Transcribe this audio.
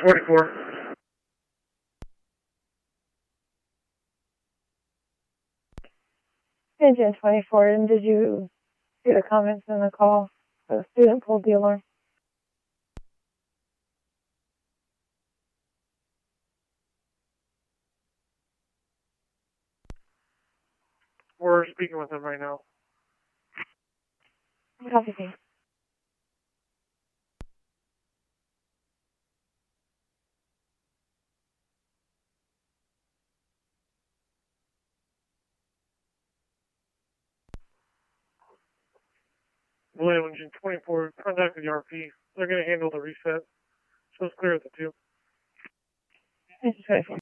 44. Engine 24, and did you see the comments in the call? The student pulled the alarm. We're speaking with him right now. Copy. Blue Engine 24, contact with the RP. They're going to handle the reset. So it's clear at the 2. Engine 24.